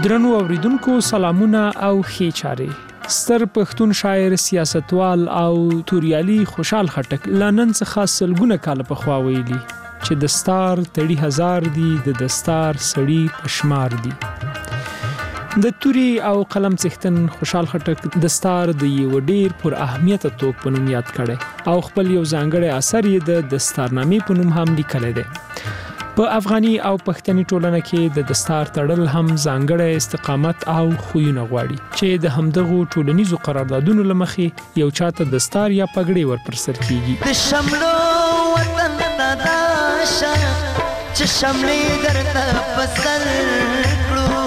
درنو اوریدونکو سلامونه او ښې چارې. ستر پښتون شاعر، سیاستوال او توریالي خوشحال خټک لنن څخه سلګونه کال پخوا ویلي چې دستار تړي هزار دي، د دستار سړي پشمار دي. د توري او قلم څښتن خوشحال خټک دستار د یو ډیر پر اهمیت توګ په نوم یاد کړي او خپل یو ځانګړی اثر یې د دستارنامې په نوم هم لیکلی دی. په افغاني او پښتني ټولنه کې د دستار تړل هم ځانګړی استقامت او خویونه غواړي چې د همدغو ټولنیزو قراردادونو له مخې یو چاته دستار یا پګړۍ ورپر سر کیږي. د شملو وطن داشه چې شملې درته پسر کړو،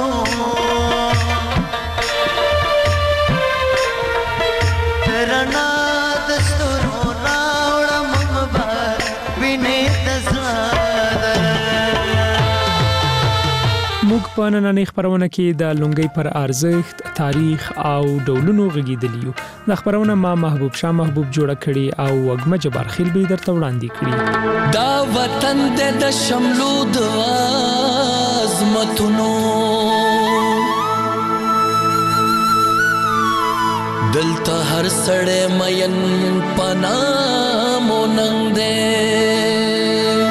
رڼا د ستورو راوړم بار وینې د زړه. موږ په نننۍ خپرونه کې د لونګۍ پر ارزښت، تاریخ او ډولونو غږیدلی یو. د خپرونه ما محبوب شاه محبوب جوړه کړي او وګمه جبار خیل به درته وړاندې کړي. دا وطن د شملو د عظمتونو، دلته هر سړی مین پنامو ننګ دی.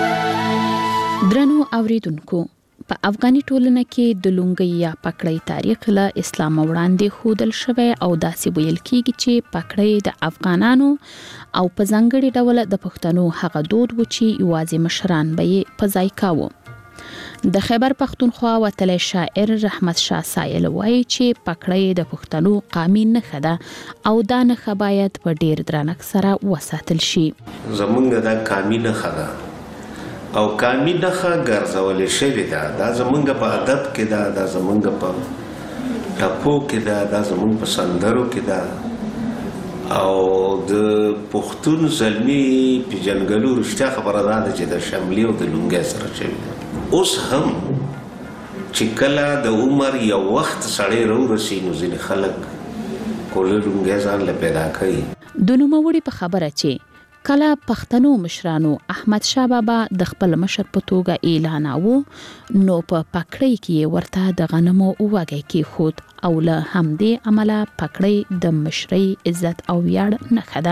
درنو اوریدونکو، په افغاني ټولنه کې د لونګۍ یا پګړۍ تاریخ له اسلام وړاندې ښودل شوی او داسې ویل کیږي چې پګړۍ د افغانانو او په ځانګړي ډول د پښتنو هغه دود و چې یوازې مشران به یې په ځای کاوه. د خیبر پښتونخوا وتلی شاعر رحمت شاه سایل وایي چې پګړۍ د پښتنو قامي نښه ده او دا نښه باید په ډیر درنښت سره وساتل شي. زمونږ دا قامي نښه ده او قامي نښه ګرځولې شوې ده. دا زمونږ په ادب کې ده، دا زمونږ په ټپو کې ده، دا زمونږ په سندرو کې ده. او د پښتون زلمي پیژنګلو رښتیا خبره ده چې د شملې او د لونګۍ سره شوې ده. اوس هم چې کله د عمر یو وخت سړی راورسي نو ځینې خلک کولې لونګۍ ځان له پیدا کوي. د نوموړي په خبره چې کله پښتنو مشرانو احمد شاه بابا د خپل مشر په توګه اعلاناوه نو په پګړۍ کې ورته د غنمو وږی کېښود او له همدې امله پګړۍ د مشرۍ عزت او ویاړ نښه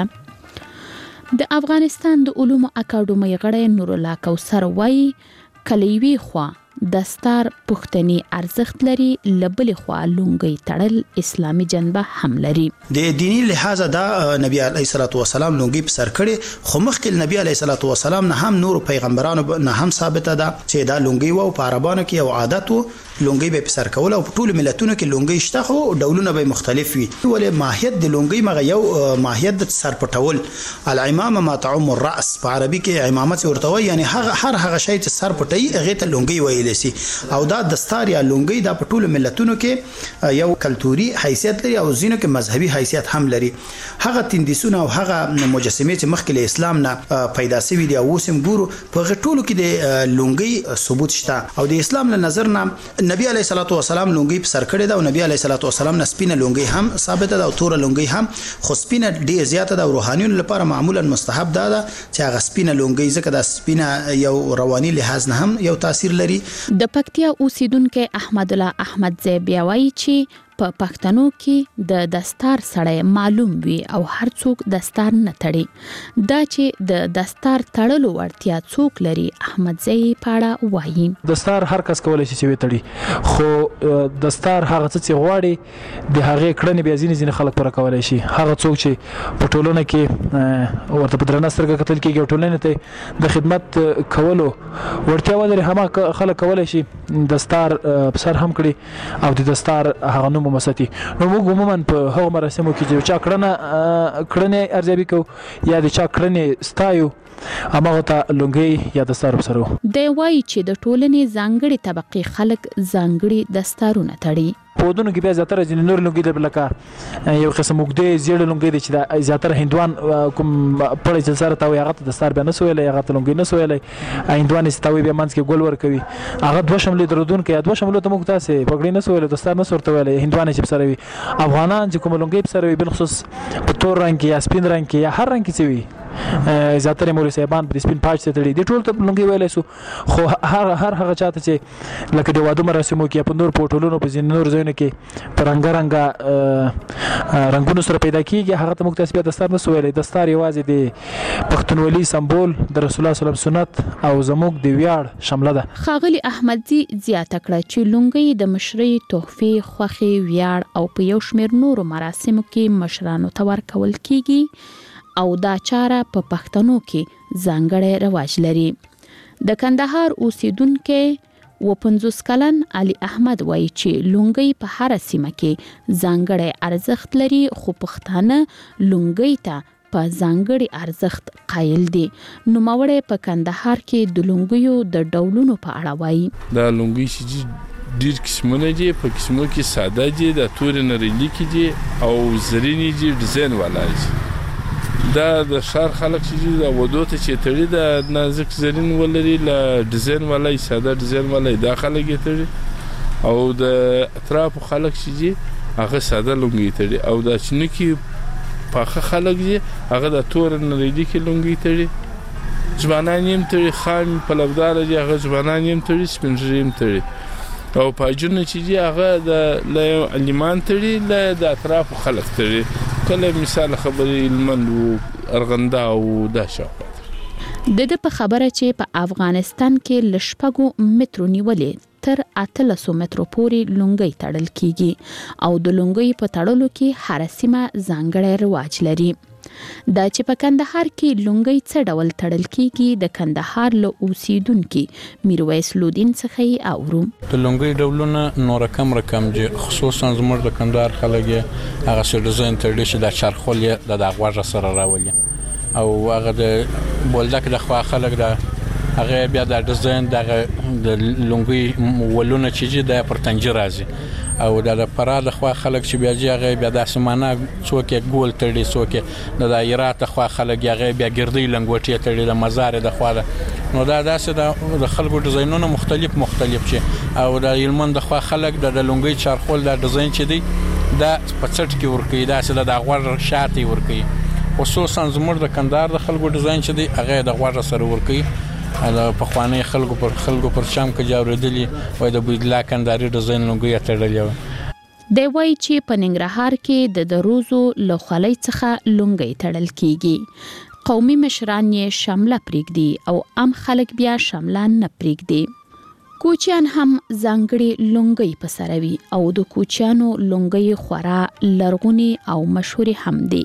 ده. د افغانستان د علومو اکاډمۍ غړی نورالله کوثر وایي کله یوې خوا دستار پښتني ارزښت لري، له بلې خوا لونګۍ تړل اسلامي جنبه هم لري. د دینی لحاظ دا نبی علیه الصلاۃ والسلام لونګۍ په سر کړي، خو مخکې نبی علیه الصلاۃ والسلام نه هم نور پیغمبرانو نه هم ثابته ده چې دا لونګۍ و په عربانو کې یو عادت و، لونګۍ به په سر کول او په ټولو ملتونو کې لونګۍ شته، خو ډولونه به مختلف وي. ولې ماهیت د لونګۍ مغه یو ماهیت د سر پټول، العمامه ما تعم الراس په عربي کې امامت ورته وایي، یعنی هغه شی چې سر پټي هغه ته لونګۍ ویل شي. او دا دستار یا لونګۍ دا په ټولو ملتونو کې یو کلتوري حیثیت لري او ځینو کې مذهبي حیثیت هم لري. هغه تندیسونه او هغه مجسمه چې مخکې له اسلام نه پیدا شوي دي او اوس هم ګورو په ټولو کې د لونګۍ ثبوت شته. او د اسلام له نظر نه نبی علیه الصلاۃ والسلام لونګۍ په سر کړی دا او نبی علیه الصلاۃ والسلام نه سپینه لونګۍ هم ثابته ده او تور لونګۍ هم، خو سپینه ډېر زیاته ده او روحانیونو لپاره معمولا مستحب ده چې هغه سپینه لونګۍ ځکه دا سپینه یو رواني لحاظ نه هم یو تاثیر لري. د پکتیا اوسیدونکو احمد الله احمدزی بیا وایي چې په پښتنو کې د دستار سړی معلوم وي او هر څوک دستار نه تړي. دا چې د دستار تړلو وړتیا څوک لري احمدزی په اړه وایي. دستار هر کس کولای شي چې وتړي، خو دستار هغه څه چې غواړي د هغې کړنې بیا ځینې خلک پوره کولای شي. هغه څوک چې په ټولنه کې ورته په درنه سترګه کتل کېږي او ټولنې ته د خدمت کولو وړتیا ولري، هماغه خلک کولای شي دستار په سر هم کړي او د دستار هغه نوم مستی. نو موږ عموما په هغو مراسمو کې چې چا کړنې ارزیابي کوو یا د چا کړنې ستایو هماغه ته لونګۍ یا دستار وسرو. دی وایي چې د ټولنې ځانګړي طبقې خلک ځانګړي دستارونه تړي. په ودونو کې بیا زیاتره ځینې نور لونګۍ لکه یو قسم اوږدې زیړې لونګۍ دی چې دا زیاتره هندوان کوم پړی چې سره ته وایي هغه ته دستار بیا نه سو ویلی، هغه ته لونګۍ نه سو ویلی. هندوان چې ته وایي بیا منځ کې ګل ورکوي، هغه دوه شملې درودونکی یا دوه شملو ته موږ تاسې پګړۍ نه سو ویلی، دستار نه سو ورته ویلی. هندوان چې په سره وي، افغانان چې کومه لونګۍ په سره وي بالخصوص په تور رنګ کې یا سپین رنګ کې یا هر رنګ کې چې وي زیاتره مولوي صاحبان په سپین پاج ته تړي دي ټول ته لونګي ویلې سو خو هر هغه چاته چې لکه د واده مراسمو کې په نور پټولونو په ځین نور ځایونو کې پرنګ رنگونو سره پیدا کیږي هغه ته مکتسبه دستار نه سویلې دستار یوازې د پښتونولي سمبول د رسول الله صلی الله علیه وسلم سنت او زموږ د ویاړ شامله ده. ښاغلي احمدزي زیاته کړه چې لونګي د مشرۍ تحفې خوخي ویاړ او په یو شمېر نورو مراسمو کې مشرانو ته ورکول کیږي او دا چاره په پښتنو کې ځانګړی رواج لري. د کندهار اوسیدونکو و 50 کلن علي احمد وایي چې لونګي په هر سیمه کې ځانګړی ارزښت لري خو پښتانه لونګي ته په ځانګړي ارزښت قایل دي. نو ماوړې په کندهار کې د لونګیو د ډولونو په اړه وایي. دا لونګي چې ډیر قسمونه دي په قسمو کې ساده دي د تورې نریلی کې دي او زرینی دي ډیزاین والا دي. دا د شهر خلک چې د ودو ته چې تړي د نازک زرین ولري ل ډیزاین والا ساده ډیزاین والا د خلک یې تړي او د اطراف خلک چې هغه ساده لونګي تړي او د چنکی پاخه خلک چې هغه د تور نریلی کې لونګي تړي. ځوانان یې تړي خام په لبدار دي هغه ځوانان یې تړي سپینځري یې تړي او پاجونه چې هغه د لیمان تړي ل د اطراف خلک تړي. کله مثال خبرې المند ارغنده او داشا د په خبره چې په افغانستان کې لشپګو مترو نیولې تر 800 مترو پورې لونګي تړل کیږي او د لونګي په تړلو کې هر سیمه ځانګړی رواج لري. دا چې په کندهار کې لونګي څه ډول تړل کیږي د کندهار له اوسیدونکو میرویس لودین څخه اورو. د لونګي ډولونه نور رقم دي خصوصا زموږ د کندهار خلک هغه څه ډیزاین تړل شي د چرخول د غوړ سره راولي او هغه د بولدک د خوا خلک د هغه بیا د ډیزاین د لونګي ولونه چې د پرتنجي راځي او د پراد خوا خلک چې بیا هغه بیا د سمانه څوک ګول تړي څوک د دایرات خوا خلک هغه بیا ګردی لنګوټي تړي د مزار د خوا نو دا داسې د خلکو ډیزاینونه مختلف چې او د یلمن د خوا خلک د لونګي چرخول د ډیزاین چې دی دا په څټ کې ورکی داسې د غوړ شاته ورکی خصوصا زموږ د کندهار د خلکو ډیزاین چې دی هغه د غوړ سره ورکی په خواني خلکو پر شام کې جوړېدلی وای د بویدلا کندهاري ډیزاین لونګي تړلې دی وایي چې په ننګرهار کې د روزو له خولۍ څخه لونګي تړل کیږي. قومي مشران یې شامله پرېږدي او عام خلک بیا شامله نه پرېږدي. کوچیان هم ځانګړي لونګي په سر وي او د کوچیانو لونګي خورا لرغوني او مشهور هم دي.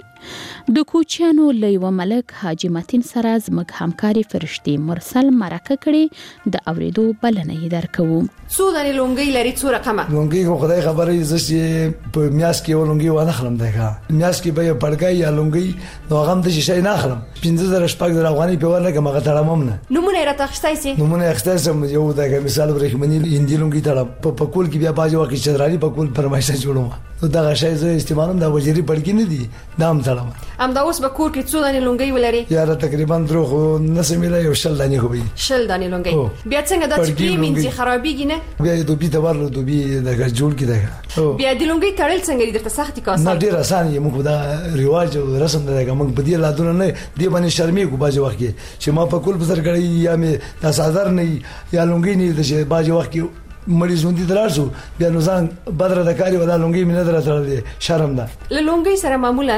د کوچیانو لیو ملک حاجی متین سره زموږ همکاري فرشتي مرسل مرکه کړي د اوریدو بلنه یې درکوو. څو دانې لونګي لري څو رقمه لونګي خو خدای خبرې زشي په میاس کې لونګي ونه خلم دغه میاس کې به پړګای یا لونګي نو غم د شي نه خلم 15 شپږ د افغاني په ورنه مګه تړمم نه نمونه را تخصای سي نمونه اختصاص یو دغه مثال برېخمنی هندي لونګي تړم په کول کې بیا باجو کې چدرالي په کول فرمایشه جوړوم نو دا شی زه استعمالوم د وزیری پړګی نه دي نام تړم ام دا اوس به کور کې څو دانې لونګي ولري یا تقریبا درو خو نسمیله یو شل دانې خو شل دانې لونګي بیا څنګه د تپلی منځي خرابېږي نه بیا دوبي ته ورلو دوبي دغه جوړ کی دغه بیا د لونګي تړل څنګه درته سختي کاسه نه ډیر اسان یې موږ دا ریواج او رسم دغه موږ په دې لادونه نه دی باندې شرمې کو باجو وخت چې ما په کول بزر کړی یا مې تاسو حاضر نه یا لونګي نه د باجو وخت مړی ژوندې درارسو بیا نو ځان بدر د کاری ولا لونګي مینه درته شرم ده لونګي سره معمولا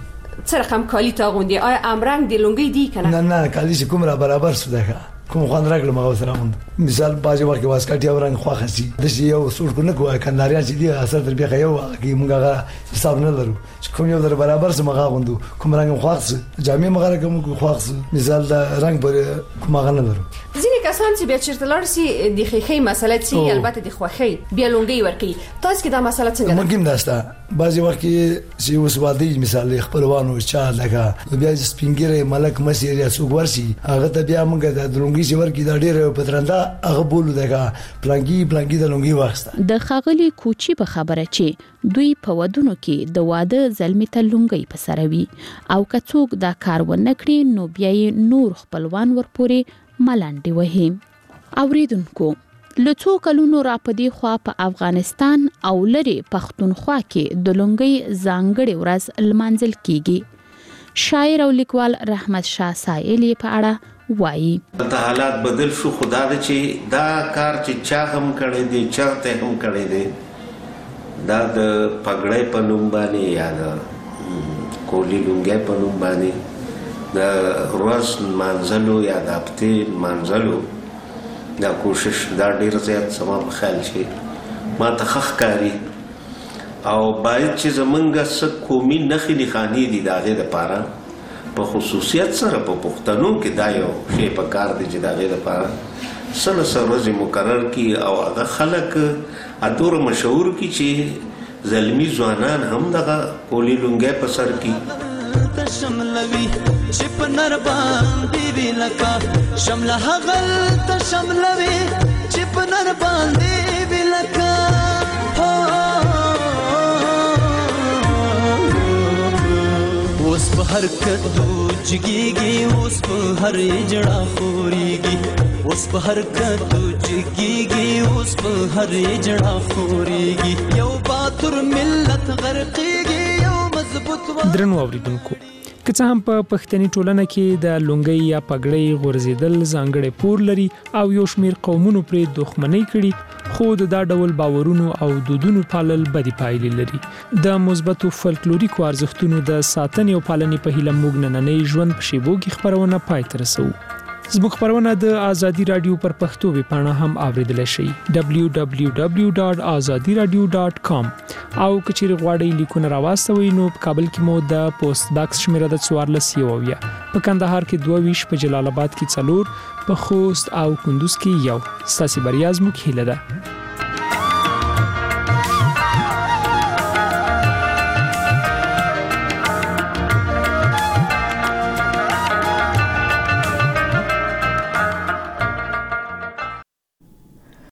څه رقم کالی تا غوندي آیا امرنګ دی لونګي دی کنه نه کالی چې کوم را برابر سو ده کوم خوان راغله ما سره مون مثال باجه وخت واسکټ یو رنگ خو خسي د یو سوټ کو نه کوه کنداریان چې دی اثر تر بیا یو کی مونږه حساب نه لرو کوم یو در برابر سم مغا غوندو کوم رنگ خو خسي جامع مغا کوم خو خسي مثال دا رنگ پر کوم غا نه لرو ځینې کسان چې بیا چیرته لار سي د خېخې مسله چې البته د خوخي بیا لونګي ورکی تاسو کې دا مسله څنګه ممکن داسته بعضی وخت چې وسوادي مثال خپلوانو چا لګه بیا سپینګره ملک مسیر یا څوک ورسي هغه ته بیا موږ د لونګي چې ورکی دا ډېر پترنده هغه بولو دغه پلانګي د لونګي واسطه د خاغلی کوچی په خبره چې دوی په ودونو کې د واده زلمی ته لونګي په سر وي او که څوک دا کار ونه کړي نو بیا یې نور خپلوان ورپورې ملانډي وهي. اوریدونکو لڅو کلونو را پدې خوا په افغانستان او لری پښتونخوا کې د لونګي ځانګړي ورځ لمانځل کیږي. شاعر او لیکوال رحمت شاه سایلی په اړه وایي د حالات بدل شو خدا دې چې دا کار چې چا هم کړی دی چرته هم کړی دی دا د پګړې په نوم باندې یا د کولی لونګې په نوم باندې د روز منځلو یا د هفتې منځلو دا کوشش دا ډیر زیات سما په خیال شي ما ته ښکاري او باید چې زمونږ څه قومي نښې نښانې دي د هغې دپاره په خصوصیت سره په پښتنو کې دا یو شی په کار دی چې د هغې دپاره څه نه څه ورځې مقرر کړي او هغه خلک دومره مشهور کړي چې زلمي ځوانان هم دغه کولی لونګی په سر کړي شملوي چې په نر باندې وی لکه شمله هغل ته شملوي چې په نر باندې وی لکه اوس په هر کدو جګيږي اوس په هر جړه خوريږي اوس په هر کدو جګيږي اوس په هر جړه خوريږي یو باتور ملت غرقيږي یو مضبوط درنو اوریدونکو که څه هم په پښتني ټولنه کې د لونګۍ یا پګړۍ غورځېدل ځانګړی پور لري او یو شمېر قومونو پرې دښمنۍ کړي خو د دا ډول باورونو او دودونو پالل بدې پایلې لري د مثبتو فلکلوریکو ارزښتونو د ساتنې او پالنې په هیله موږ نننۍ ژوند په شیبو کې خپرونه پای ته رسوو زموږ خپرونه د ازادي رادیو پر پښتو ویبپاڼه هم اوریدلای شئ www.azadiradio.com او کچېرې غواړئ لیکونه راواستوئ نو په کابل کې مو د پوسټ باکس شمیره د 14 په کندهار کې 22 په جلال آباد کې 4 په خوست او کندوز کې 1 ستاسو بریا زموږ هیله ده